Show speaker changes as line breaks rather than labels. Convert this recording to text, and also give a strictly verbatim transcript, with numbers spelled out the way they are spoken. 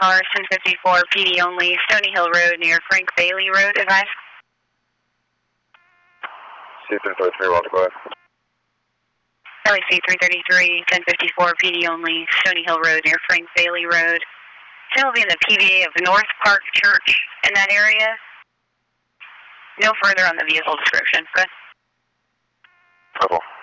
car, ten fifty-four, P D only, Stony Hill Road near Frank Bailey Road, advise.
C three thirty-three, Roger, go ahead.
L A C three thirty-three, ten fifty-four, P D only, Stony Hill Road near Frank Bailey Road. It will be in the P V A of North Park Church in that area. No further on the vehicle description. Good.
Purple.